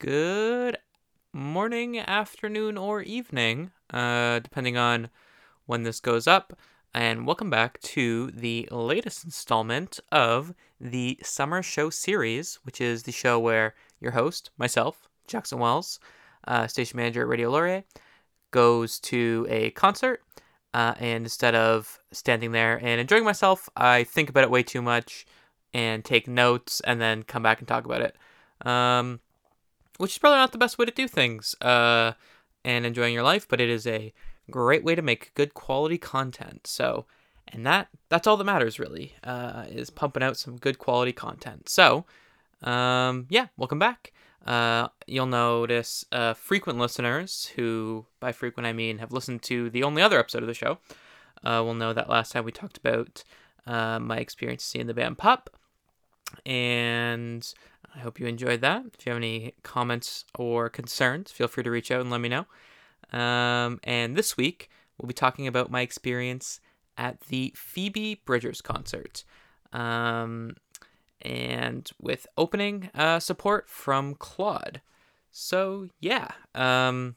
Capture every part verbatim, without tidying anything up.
Good morning, afternoon, or evening, uh, depending on when this goes up. And welcome back to the latest installment of the Summer Show series, which is the show where your host, myself, Jackson Wells, uh, station manager at Radio Laurier, goes to a concert. Uh, and instead of standing there and enjoying myself, I think about it way too much and take notes and then come back and talk about it. Um, which is probably not the best way to do things uh, and enjoying your life, but it is a great way to make good quality content. So, and that that's all that matters really, uh, is pumping out some good quality content. So, um, yeah, welcome back. Uh, you'll notice uh, frequent listeners who, by frequent I mean have listened to the only other episode of the show, uh, will know that last time we talked about uh, my experience seeing the band Pup, and I hope you enjoyed that. If you have any comments or concerns, feel free to reach out and let me know. Um, and this week, we'll be talking about my experience at the Phoebe Bridgers concert. Um, and with opening uh, support from Claude. So, yeah. Um,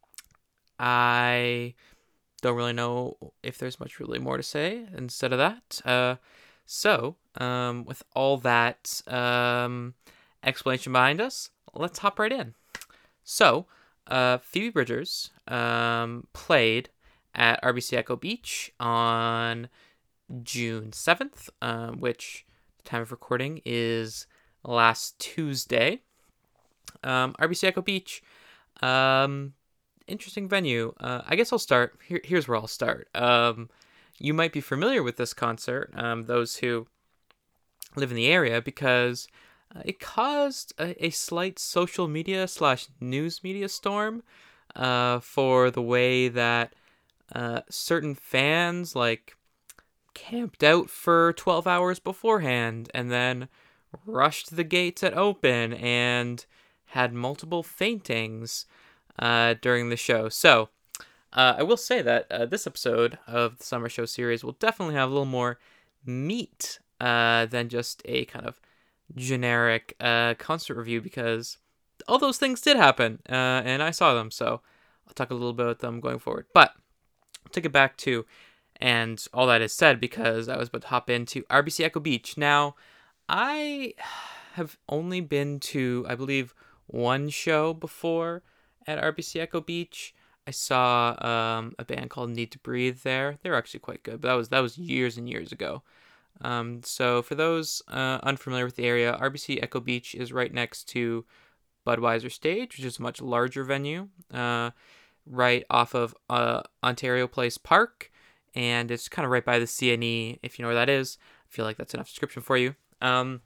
I don't really know if there's much really more to say instead of that. Uh, so, um, with all that um, explanation behind us, let's hop right in. So, uh, Phoebe Bridgers um, played at R B C Echo Beach on June seventh, um, which the time of recording is last Tuesday. Um, R B C Echo Beach, um, interesting venue. Uh, I guess I'll start. Here, here's where I'll start. Um, you might be familiar with this concert, um, those who live in the area, because uh, it caused a, a slight social media slash news media storm uh, for the way that uh, certain fans like camped out for twelve hours beforehand and then rushed the gates at open and had multiple faintings uh, during the show. So uh, I will say that uh, this episode of the Summer Show series will definitely have a little more meat uh, than just a kind of generic uh, concert review, because all those things did happen uh, and I saw them. So I'll talk a little bit about them going forward. But I'll take it back to, and all that is said, because I was about to hop into R B C Echo Beach. Now, I have only been to, I believe, one show before at R B C Echo Beach. I saw um, a band called Need to Breathe there. They were actually quite good, but that was that was years and years ago. Um, so for those uh, unfamiliar with the area, R B C Echo Beach is right next to Budweiser Stage, which is a much larger venue, uh, right off of uh, Ontario Place Park, and it's kind of right by the C N E, if you know where that is. I feel like that's enough description for you. Um,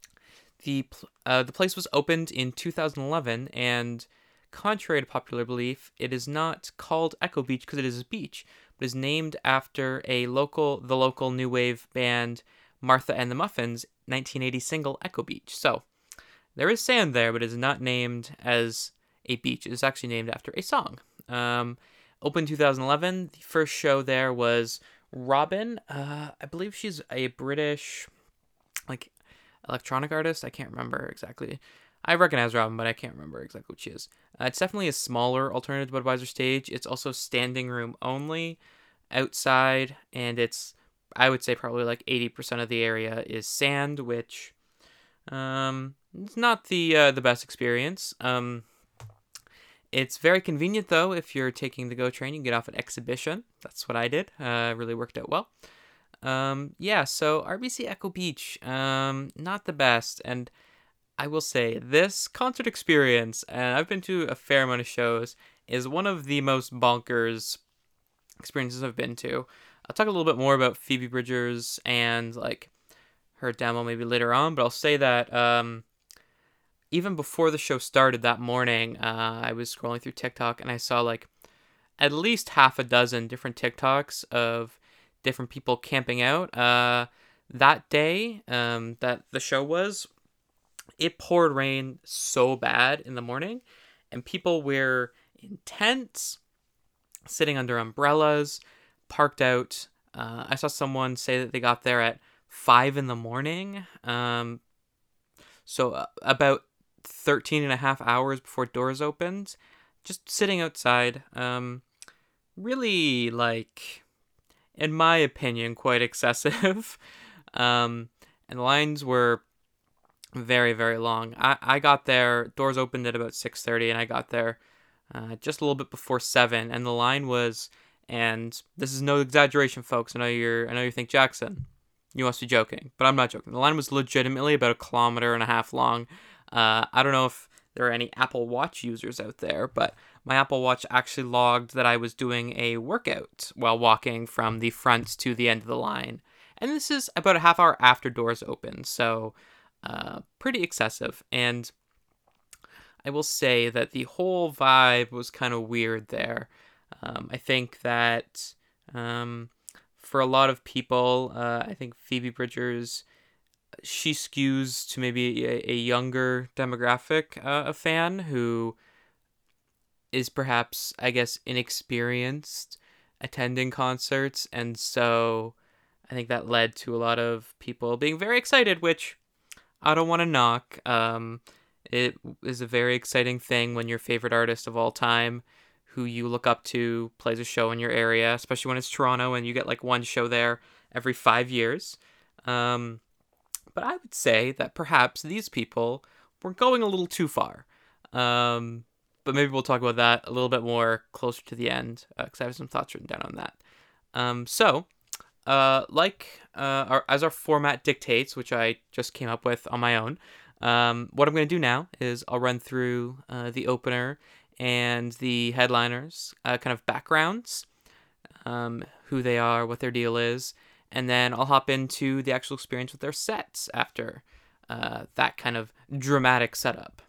the uh, the place was opened in two thousand eleven, and contrary to popular belief, it is not called Echo Beach because it is a beach, but is named after a local the local new wave band Martha and the Muffins' nineteen eighty single Echo Beach. So there is sand there, but it is not named as a beach. It is actually named after a song. Um, opened two thousand eleven. The first show there was Robin. Uh, I believe she's a British, like, electronic artist. I can't remember exactly. I recognize Robin, but I can't remember exactly what she is. Uh, it's definitely a smaller alternative to Budweiser Stage. It's also standing room only outside, and it's, I would say, probably like eighty percent of the area is sand, which um, it's not the uh, the best experience. Um, it's very convenient, though, if you're taking the GO train. You can get off at Exhibition. That's what I did. Uh, really worked out well. Um, yeah, so R B C Echo Beach, um, not the best. And I will say, this concert experience, and I've been to a fair amount of shows, is one of the most bonkers experiences I've been to. I'll talk a little bit more about Phoebe Bridgers and, like, her demo maybe later on, but I'll say that um, even before the show started that morning, uh, I was scrolling through TikTok and I saw, like, at least half a dozen different TikToks of different people camping out. Uh, that day um, that the show was, it poured rain so bad in the morning, and people were in tents, sitting under umbrellas, parked out. Uh, I saw someone say that they got there at five in the morning. Um, so uh, about thirteen and a half hours before doors opened, just sitting outside. Um, really, like, in my opinion, quite excessive. um, and the lines were very, very long. I, I got there, doors opened at about six thirty, and I got there uh, just a little bit before seven, and the line was, and this is no exaggeration, folks. I know you're, I know you think, Jackson, you must be joking, but I'm not joking. The line was legitimately about a kilometer and a half long. Uh, I don't know if there are any Apple Watch users out there, but my Apple Watch actually logged that I was doing a workout while walking from the front to the end of the line. And this is about a half hour after doors open, so uh, pretty excessive. And I will say that the whole vibe was kind of weird there. Um, I think that um, for a lot of people, uh, I think Phoebe Bridgers, she skews to maybe a, a younger demographic uh, of fan who is perhaps, I guess, inexperienced attending concerts. And so I think that led to a lot of people being very excited, which I don't want to knock. Um, it is a very exciting thing when your favorite artist of all time, who you look up to, plays a show in your area, especially when it's Toronto and you get like one show there every five years. Um, but I would say that perhaps these people were going a little too far. Um, but maybe we'll talk about that a little bit more closer to the end, because uh, I have some thoughts written down on that. Um, so, uh, like uh, our, as our format dictates, which I just came up with on my own, um, what I'm going to do now is I'll run through uh, the opener and the headliners, uh, kind of backgrounds, um, who they are, what their deal is, and then I'll hop into the actual experience with their sets after uh, that kind of dramatic setup.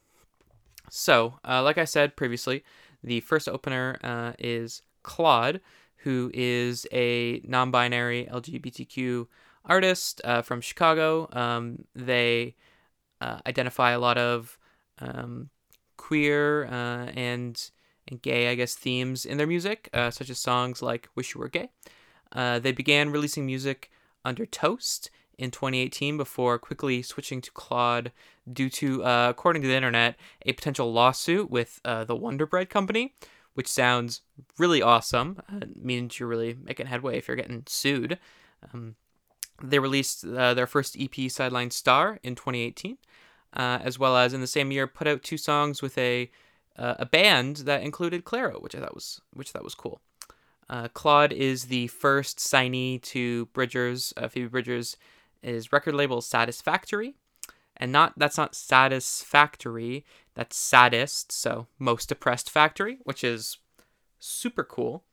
So, uh, like I said previously, the first opener uh, is Claude, who is a non-binary L G B T Q artist uh, from Chicago. Um, they uh, identify a lot of um, queer uh, and and gay, I guess, themes in their music, uh, such as songs like "Wish You Were Gay." Uh, they began releasing music under Toast in twenty eighteen before quickly switching to Claude due to, uh, according to the internet, a potential lawsuit with uh, the Wonder Bread Company, which sounds really awesome. Uh, it means you're really making headway if you're getting sued. Um, they released uh, their first E P, Sideline Star, in twenty eighteen, uh, as well as in the same year put out two songs with a uh, a band that included Clairo, which I thought was which I thought was cool. Uh, Claude is the first signee to Bridgers. Uh, Phoebe Bridgers' is record label Satisfactory, and not that's not Satisfactory, that's Saddest, so Most Depressed Factory, which is super cool.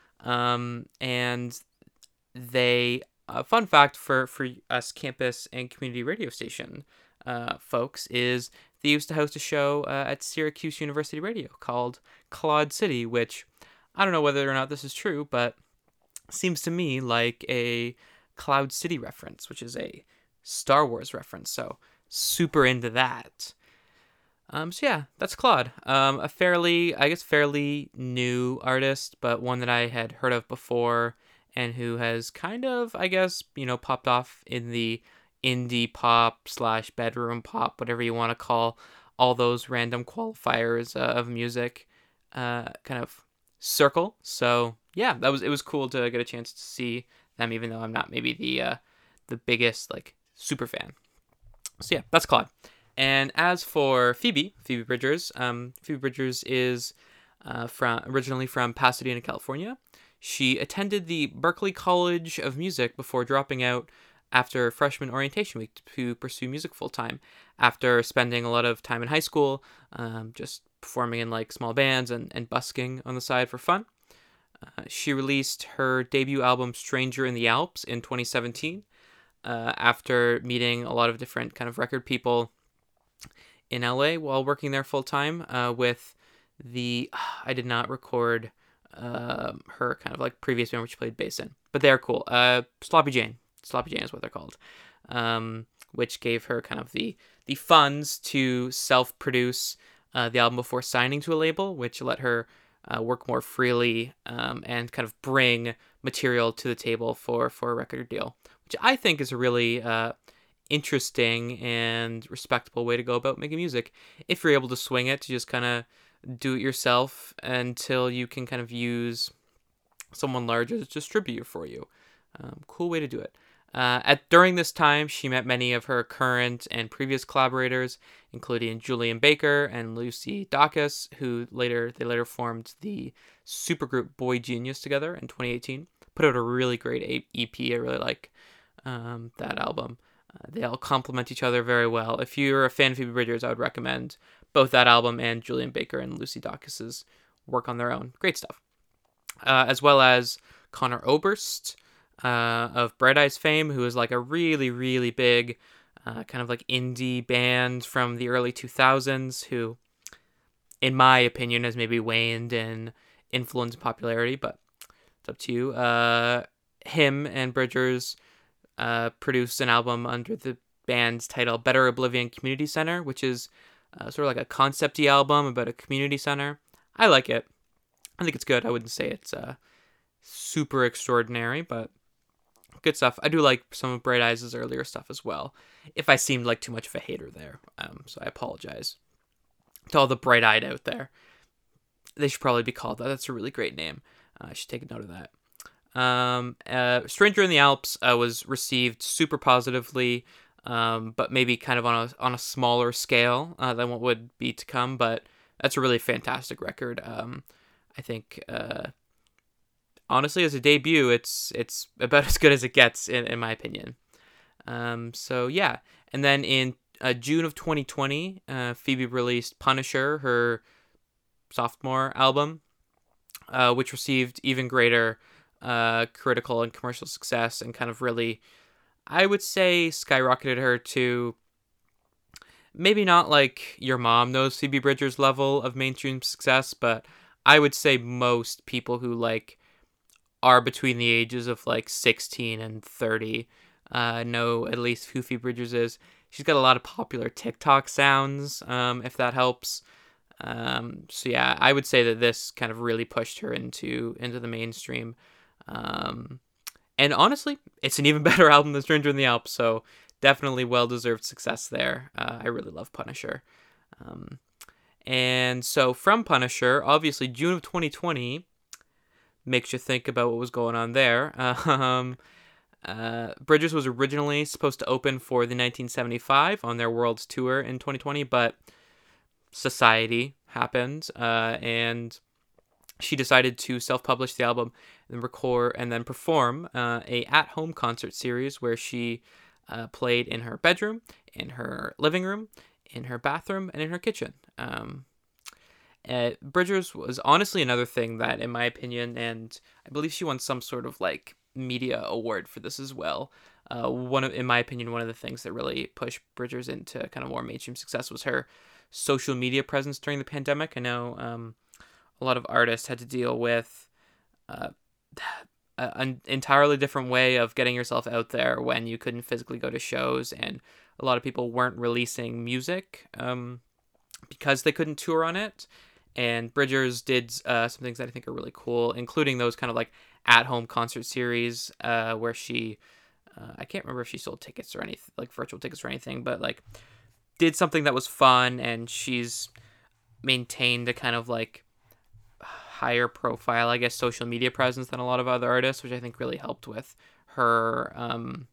Um, and they, uh, fun fact for for us campus and community radio station uh, folks is they used to host a show uh, at Syracuse University Radio called Claude City, which I don't know whether or not this is true, but seems to me like a Cloud City reference, which is a Star Wars reference. So super into that. Um, so yeah, that's Claude. Um, a fairly, I guess, fairly new artist, but one that I had heard of before, and who has kind of, I guess, you know, popped off in the indie pop slash bedroom pop, whatever you want to call all those random qualifiers uh, of music, uh, kind of circle. So yeah, that was it was cool to get a chance to see them, even though I'm not maybe the uh, the biggest like super fan. So yeah, that's Claude. And as for Phoebe, Phoebe Bridgers, um, Phoebe Bridgers is uh, from originally from Pasadena, California. She attended the Berklee College of Music before dropping out after freshman orientation week to pursue music full time. After spending a lot of time in high school, um, just performing in like small bands and, and busking on the side for fun. Uh, she released her debut album Stranger in the Alps in twenty seventeen uh, after meeting a lot of different kind of record people in L A while working there full time uh, with the, I did not record uh, her kind of like previous band which she played bass in, but they're cool. Uh, Sloppy Jane. Sloppy Jane is what they're called, um, which gave her kind of the, the funds to self-produce uh, the album before signing to a label, which let her uh, work more freely um, and kind of bring material to the table for, for a record deal, which I think is a really uh, interesting and respectable way to go about making music. If you're able to swing it, to just kind of do it yourself until you can kind of use someone larger to distribute for you. Um, cool way to do it. Uh, at during this time, she met many of her current and previous collaborators, including Julian Baker and Lucy Dacus, who later they later formed the supergroup Boy Genius together in twenty eighteen. Put out a really great E P. I really like um, that album. Uh, they all complement each other very well. If you're a fan of Phoebe Bridgers, I would recommend both that album and Julian Baker and Lucy Dacus's work on their own. Great stuff. Uh, as well as Connor Oberst, uh, of Bright Eyes fame, who is like a really, really big uh, kind of like indie band from the early two thousands, who, in my opinion, has maybe waned in influence and popularity, but it's up to you. Uh, him and Bridgers uh, produced an album under the band's title Better Oblivion Community Center, which is uh, sort of like a concept-y album about a community center. I like it. I think it's good. I wouldn't say it's uh, super extraordinary, but good stuff. I do like some of Bright Eyes' earlier stuff as well. If I seemed like too much of a hater there, um, so I apologize to all the bright-eyed out there. They should probably be called that. That's a really great name. Uh, I should take a note of that. Um, uh, Stranger in the Alps uh, was received super positively, um, but maybe kind of on a on a smaller scale uh, than what would be to come. But that's a really fantastic record. Um, I think, uh, honestly, as a debut, it's it's about as good as it gets, in, in my opinion. Um, so, yeah. And then in uh, June of twenty twenty, uh, Phoebe released Punisher, her sophomore album, uh, which received even greater uh, critical and commercial success and kind of really, I would say, skyrocketed her to maybe not like Your Mom Knows Phoebe Bridgers level of mainstream success, but I would say most people who like are between the ages of like sixteen and thirty uh, know at least who Phoebe Bridgers is. She's got a lot of popular TikTok sounds, um, if that helps. Um, so yeah, I would say that this kind of really pushed her into into the mainstream. Um, and honestly, it's an even better album than Stranger in the Alps, so definitely well-deserved success there. Uh, I really love Punisher. Um, and so from Punisher, obviously June of twenty twenty makes you think about what was going on there. Um, uh, Bridgers was originally supposed to open for the nineteen seventy-five on their world tour in twenty twenty, but Society happened, uh, and she decided to self-publish the album and record and then perform uh, a at-home concert series where she uh, played in her bedroom, in her living room, in her bathroom, and in her kitchen. Um, uh, Bridgers was honestly another thing that, in my opinion, and I believe she won some sort of like media award for this as well. Uh, one of, in my opinion, one of the things that really pushed Bridgers into kind of more mainstream success was her social media presence during the pandemic. I know um, a lot of artists had to deal with uh, an entirely different way of getting yourself out there when you couldn't physically go to shows, and a lot of people weren't releasing music um, because they couldn't tour on it. And Bridgers did uh, some things that I think are really cool, including those kind of like at-home concert series uh, where she, uh, I can't remember if she sold tickets or anything, like virtual tickets or anything, but like did something that was fun, and she's maintained a kind of like higher profile, I guess, social media presence than a lot of other artists, which I think really helped with her um,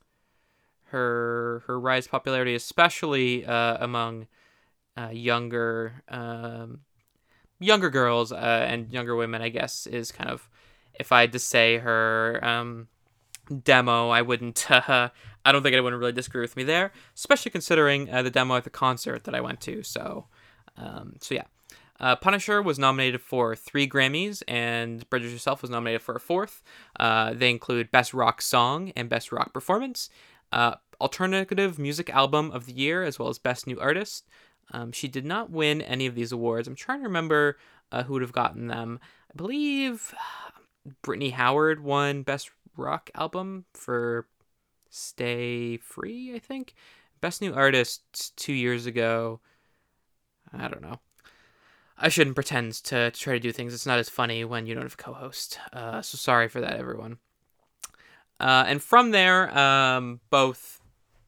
her her rise popularity, especially uh, among uh, younger um, younger girls uh, and younger women, I guess, is kind of, if I had to say her um, demo, I wouldn't, uh, I don't think anyone would really disagree with me there, especially considering uh, the demo at the concert that I went to. So, um, so yeah. Uh, Punisher was nominated for three Grammys, and Bridgers herself was nominated for a fourth. Uh, they include Best Rock Song and Best Rock Performance, uh, Alternative Music Album of the Year, as well as Best New Artist. Um, she did not win any of these awards. I'm trying to remember uh, who would have gotten them. I believe Brittany Howard won Best Rock Album for Stay Free, I think. Best New Artist two years ago. I don't know. I shouldn't pretend to, to try to do things. It's not as funny when you don't have a co-host. Uh, so sorry for that, everyone. Uh, and from there, um, both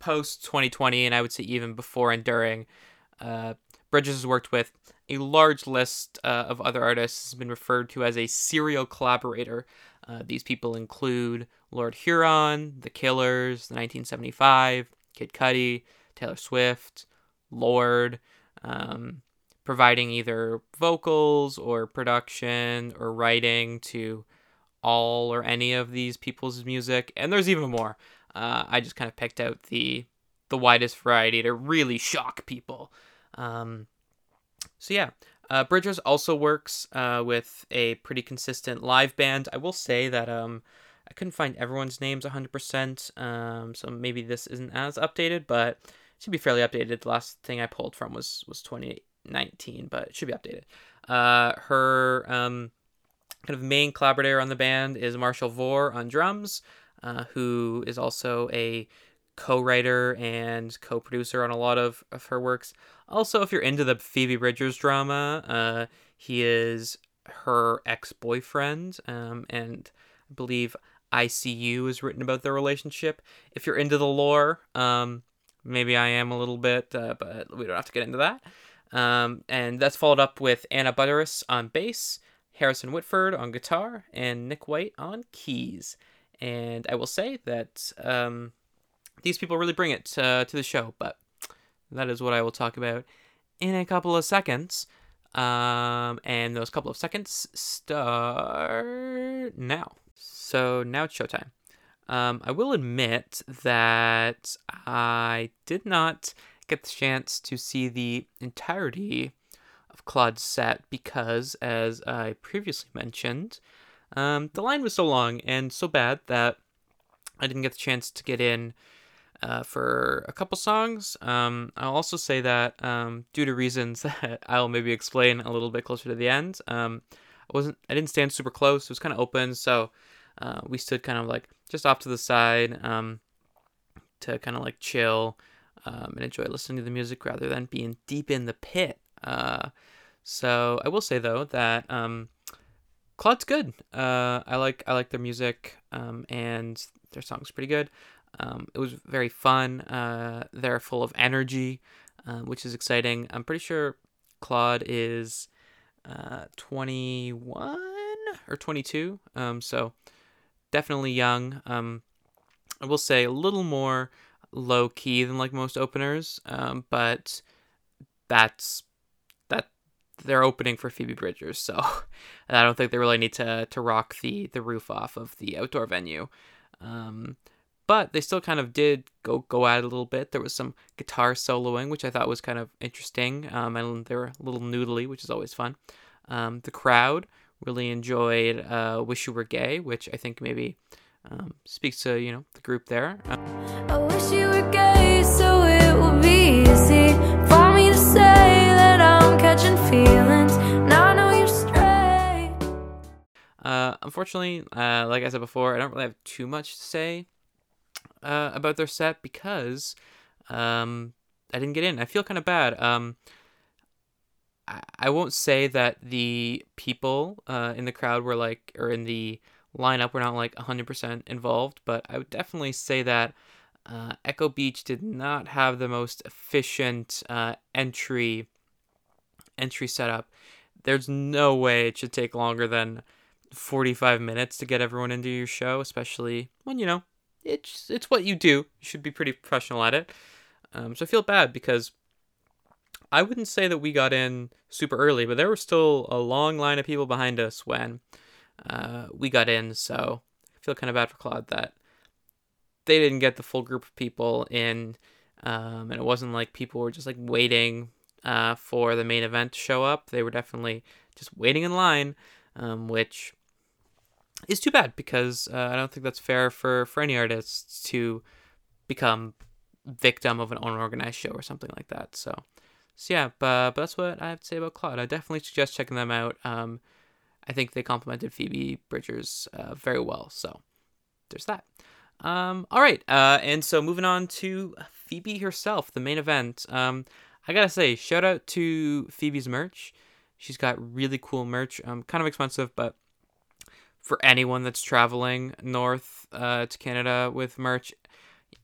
post twenty twenty, and I would say even before and during, uh, Bridges has worked with a large list uh, of other artists, has been referred to as a serial collaborator. Uh, these people include Lord Huron, The Killers, the nineteen seventy-five, Kid Cudi, Taylor Swift, Lorde, um, providing either vocals or production or writing to all or any of these people's music. And there's even more. Uh, I just kind of picked out the the widest variety to really shock people. Um, so yeah, uh, Bridgers also works uh, with a pretty consistent live band. I will say that um, I couldn't find everyone's names one hundred percent, um, so maybe this isn't as updated, but it should be fairly updated. The last thing I pulled from was, was twenty nineteen, but it should be updated. Uh, her um, kind of main collaborator on the band is Marshall Vore on drums, uh, who is also a co-writer and co-producer on a lot of, of her works. Also, if you're into the Phoebe Bridgers drama, uh, he is her ex-boyfriend, um, and I believe I C U is written about their relationship. If you're into the lore, um, maybe I am a little bit, uh, but we don't have to get into that. Um, and that's followed up with Anna Butteris on bass, Harrison Whitford on guitar, and Nick White on keys. And I will say that um, these people really bring it uh, to the show, but that is what I will talk about in a couple of seconds. Um, and those couple of seconds start now. So now it's showtime. Um, I will admit that I did not get the chance to see the entirety of Claude's set because, as I previously mentioned, um, the line was so long and so bad that I didn't get the chance to get in uh, for a couple songs. Um, I'll also say that um, due to reasons that I'll maybe explain a little bit closer to the end, um, I wasn't, I didn't stand super close. It was kind of open, so uh, we stood kind of like just off to the side um, to kind of like chill um, and enjoy listening to the music rather than being deep in the pit. Uh, so I will say though that um, Claude's good. Uh, I like I like their music um, and their songs pretty good. Um, it was very fun. Uh, they're full of energy, uh, which is exciting. I'm pretty sure Claude is uh, twenty-one or twenty-two, um, so definitely young. Um, I will say a little more low key than like most openers, um, but that's that they're opening for Phoebe Bridgers, so I don't think they really need to to rock the the roof off of the outdoor venue. Um, but they still kind of did go go at it a little bit. There was some guitar soloing, which I thought was kind of interesting, um, and they were a little noodly, which is always fun. Um, the crowd really enjoyed uh, "Wish You Were Gay," which I think maybe um, speaks to you know the group there. Um, I wish you were gay, so it would be easy for me to say that I'm catching feelings. Now I know you're straight. Uh, unfortunately, uh, like I said before, I don't really have too much to say uh, about their set because um, I didn't get in. I feel kind of bad. Um, I, I won't say that the people uh, in the crowd were like, or in the lineup were not like one hundred percent involved, but I would definitely say that uh, Echo Beach did not have the most efficient uh, entry entry setup. There's no way it should take longer than forty-five minutes to get everyone into your show, especially when, you know, it's it's what you do. You should be pretty professional at it. Um, so I feel bad because I wouldn't say that we got in super early, but there was still a long line of people behind us when uh, we got in. So I feel kind of bad for Claude that they didn't get the full group of people in, um, and it wasn't like people were just like waiting uh, for the main event to show up. They were definitely just waiting in line, um, which is too bad because uh, I don't think that's fair for, for any artists to become victim of an unorganized show or something like that. So, so yeah, but, but that's what I have to say about Claude. I definitely suggest checking them out. Um, I think they complimented Phoebe Bridgers uh, very well. So there's that. Um, all right. Uh, and so moving on to Phoebe herself, the main event. Um, I gotta say, shout out to Phoebe's merch. She's got really cool merch. Um, kind of expensive, but for anyone that's traveling north uh, to Canada with merch,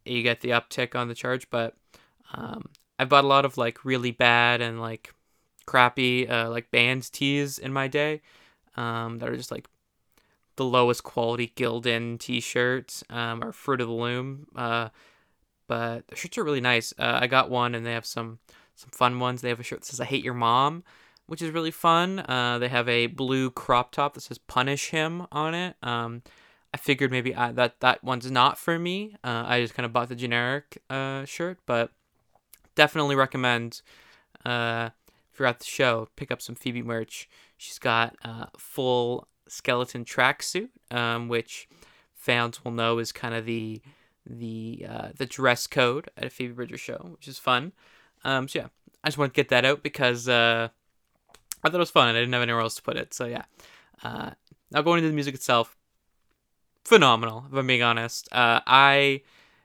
you get the uptick on the charge. But um, I bought a lot of like really bad and like crappy uh, like band tees in my day um, that are just like the lowest quality Gildan t-shirts um, or Fruit of the Loom. Uh, but the shirts are really nice. Uh, I got one, and they have some some fun ones. They have a shirt that says "I hate your mom," which is really fun. Uh, they have a blue crop top that says "Punish him" on it. Um, I figured maybe I, that that one's not for me. Uh, I just kind of bought the generic uh, shirt, but definitely recommend uh, if you're at the show, pick up some Phoebe merch. She's got a full skeleton tracksuit, um, which fans will know is kind of the the uh, the dress code at a Phoebe Bridgers show, which is fun. Um, so yeah, I just want to get that out because uh, I thought it was fun and I didn't have anywhere else to put it. So yeah, uh, now going into the music itself, phenomenal. If I'm being honest, uh, I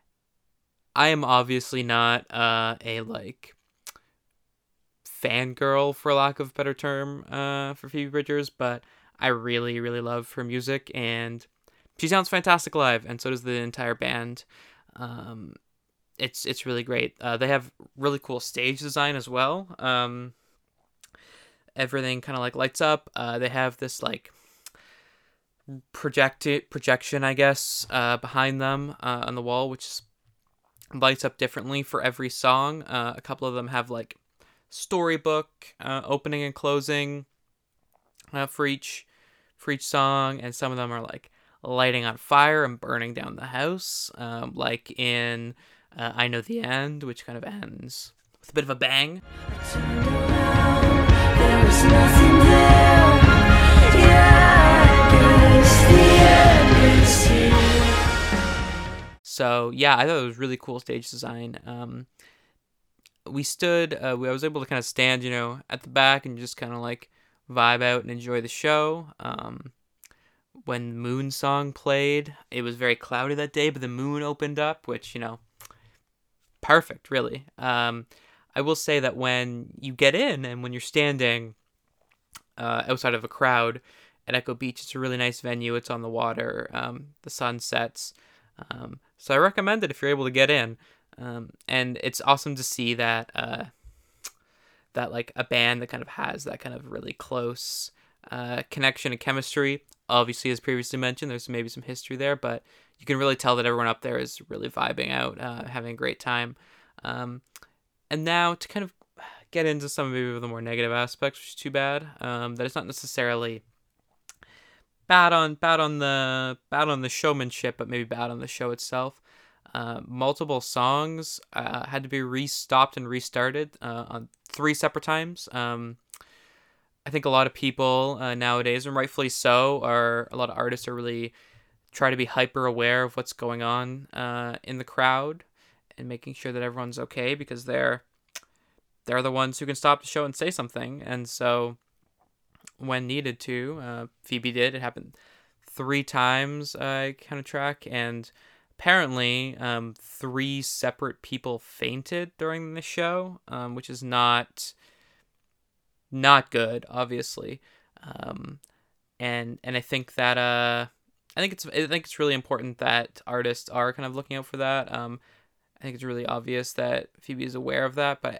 I am obviously not uh, a like fangirl, for lack of a better term, uh, for Phoebe Bridgers, but I really really love her music, and she sounds fantastic live, and so does the entire band. Um, it's it's really great. Uh, they have really cool stage design as well. Um, everything kind of like lights up. Uh, they have this like projected projection, I guess, uh, behind them uh, on the wall, which lights up differently for every song. Uh, a couple of them have like storybook uh, opening and closing uh, for each for each song, and some of them are like lighting on fire and burning down the house, um, like in uh, I Know the End, which kind of ends with a bit of a bang. I turned around, there was nothing there. Yeah, I guess the end is here. So yeah, I thought it was really cool stage design. Um, we stood, uh, we, I was able to kind of stand, you know, at the back and just kind of like vibe out and enjoy the show. Um, when Moon Song played, it was very cloudy that day, but the moon opened up, which, you know, perfect, really. Um, I will say that when you get in and when you're standing uh, outside of a crowd at Echo Beach, it's a really nice venue. It's on the water. Um, the sun sets. Um, so I recommend it if you're able to get in. Um, and it's awesome to see that uh, that like a band that kind of has that kind of really close uh, connection and chemistry. Obviously, as previously mentioned, there's maybe some history there, but you can really tell that everyone up there is really vibing out, uh, having a great time. Um, and now to kind of get into some maybe of the more negative aspects, which is too bad. Um, that it's not necessarily bad on bad on the bad on the showmanship, but maybe bad on the show itself. Uh, multiple songs uh, had to be re-stopped and restarted uh, on three separate times. Um, I think a lot of people uh, nowadays, and rightfully so, are a lot of artists are really try to be hyper aware of what's going on uh, in the crowd and making sure that everyone's okay, because they're they're the ones who can stop the show and say something. And so when needed to, uh, Phoebe did. It happened three times, I kind of track, and apparently um, three separate people fainted during the show, um, which is not not good, obviously. Um, and and I think that uh, I think it's I think it's really important that artists are kind of looking out for that. Um, I think it's really obvious that Phoebe is aware of that, but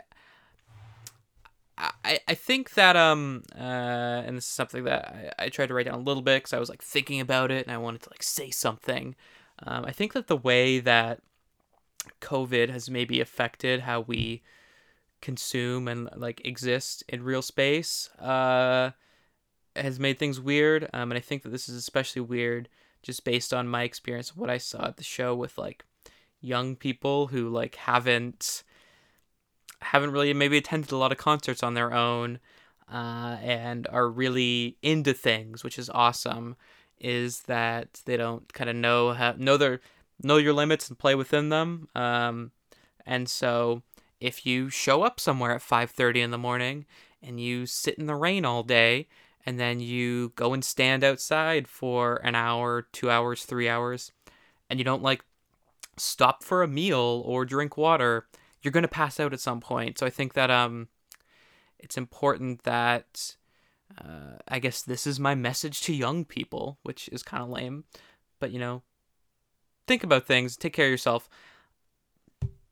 I, I think that um uh and this is something that I, I tried to write down a little bit because I was like thinking about it and I wanted to like say something. Um, I think that the way that COVID has maybe affected how we consume and like exist in real space uh has made things weird. Um, and I think that this is especially weird just based on my experience of what I saw at the show with like young people who like haven't haven't really maybe attended a lot of concerts on their own uh, and are really into things, which is awesome, is that they don't kind of know how, know their know your limits and play within them. Um, and so if you show up somewhere at five thirty in the morning and you sit in the rain all day and then you go and stand outside for an hour, two hours, three hours, and you don't like stop for a meal or drink water, you're going to pass out at some point. So I think that um, it's important that, uh, I guess this is my message to young people, which is kind of lame, but you know, think about things, take care of yourself.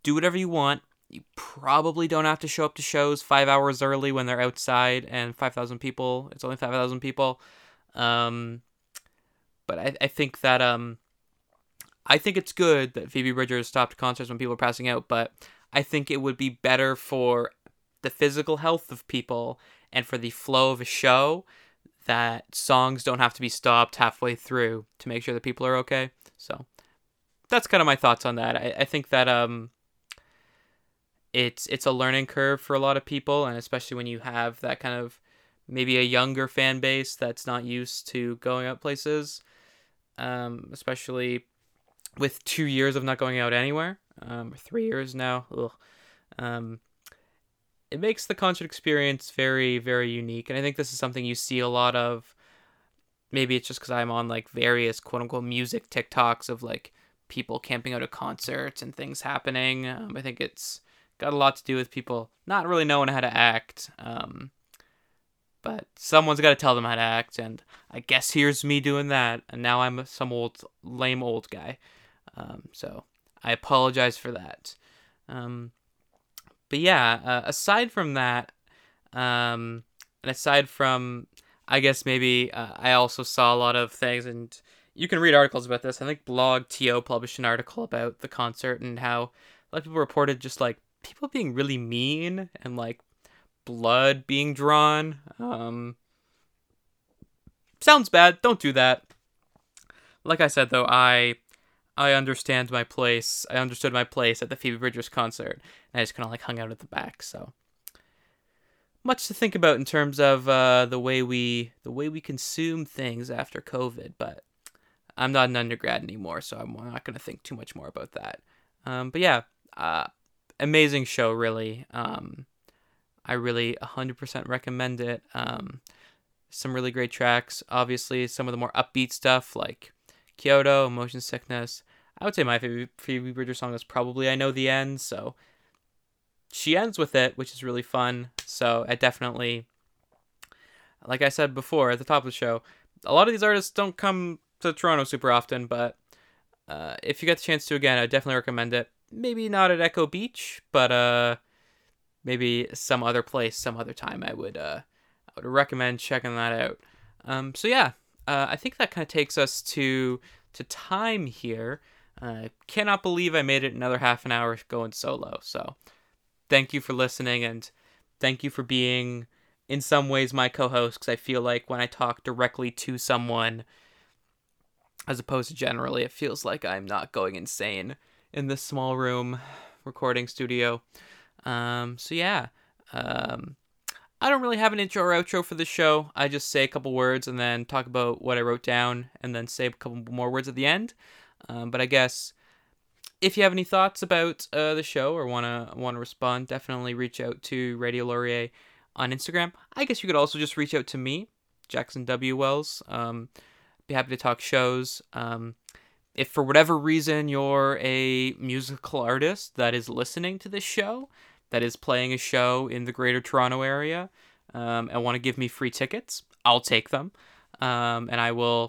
do whatever you want. You probably don't have to show up to shows five hours early when they're outside and five thousand people. It's only five thousand people. Um, but I, I think that um, I think it's good that Phoebe Bridgers stopped concerts when people are passing out, but I think it would be better for the physical health of people and for the flow of a show that songs don't have to be stopped halfway through to make sure that people are okay. So that's kind of my thoughts on that. I, I think that um, it's it's a learning curve for a lot of people, and especially when you have that kind of maybe a younger fan base that's not used to going out places, um, especially with two years of not going out anywhere, um, or three years now. Ugh. Um, it makes the concert experience very, very unique, and I think this is something you see a lot of. Maybe it's just because I'm on like various quote unquote music TikToks of like people camping out at concerts and things happening. Um, I think it's got a lot to do with people not really knowing how to act. Um, but someone's got to tell them how to act, and I guess here's me doing that, and now I'm some old, lame old guy. Um, so I apologize for that. Um, but yeah, uh, aside from that, um, and aside from, I guess maybe uh, I also saw a lot of things, and you can read articles about this. I think Blog T O published an article about the concert and how a lot of people reported just like people being really mean and like blood being drawn. Um, sounds bad. Don't do that. Like I said, though, I I understand my place. I understood my place at the Phoebe Bridgers concert, and I just kind of like hung out at the back. So much to think about in terms of uh, the way we the way we consume things after COVID. But I'm not an undergrad anymore, so I'm not going to think too much more about that. Um, but yeah, uh, amazing show, really. Um, I really one hundred percent recommend it. Um, some really great tracks. Obviously, some of the more upbeat stuff like Kyoto, Motion Sickness. I would say my favorite Phoebe Bridgers song is probably I Know the End. So she ends with it, which is really fun. So I definitely, like I said before at the top of the show, a lot of these artists don't come to Toronto super often, but uh, if you get the chance to again, I definitely recommend it. Maybe not at Echo Beach, but uh, maybe some other place, some other time. I would uh, I would recommend checking that out. Um, so yeah, uh, I think that kind of takes us to to time here. I uh, cannot believe I made it another half an hour going solo. So thank you for listening, and thank you for being in some ways my co-host, because I feel like when I talk directly to someone as opposed to generally, it feels like I'm not going insane in this small room recording studio. Um, so yeah, um, I don't really have an intro or outro for the show. I just say a couple words and then talk about what I wrote down and then say a couple more words at the end. Um, but I guess if you have any thoughts about uh, the show or want to want to respond, definitely reach out to Radio Laurier on Instagram. I guess you could also just reach out to me, Jackson W. Wells. Um, be happy to talk shows. Um, if for whatever reason you're a musical artist that is listening to this show, that is playing a show in the Greater Toronto area, um, and want to give me free tickets, I'll take them. Um, and I will,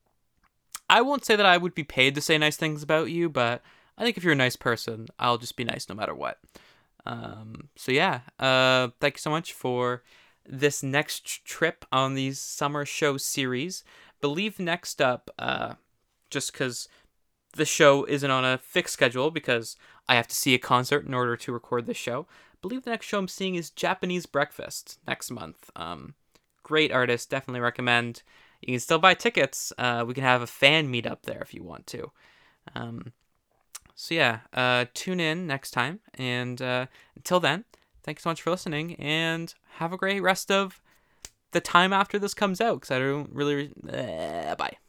I won't say that I would be paid to say nice things about you, but I think if you're a nice person, I'll just be nice no matter what. Um, so yeah, uh, thank you so much for this next trip on the summer show series. Believe next up, uh, just because the show isn't on a fixed schedule because I have to see a concert in order to record this show. I believe the next show I'm seeing is Japanese Breakfast next month. Um, great artist, definitely recommend. You can still buy tickets. Uh, we can have a fan meetup there if you want to. Um, so yeah, uh, tune in next time. And uh, until then, thanks so much for listening, and have a great rest of the time after this comes out, because I don't really... Uh, bye.